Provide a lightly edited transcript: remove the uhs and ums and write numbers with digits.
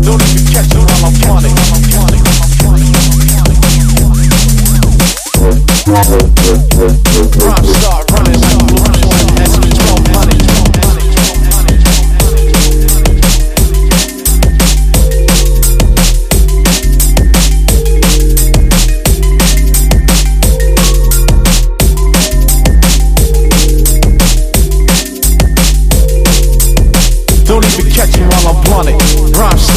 Don't even catch it while I'm on it. Rockstar.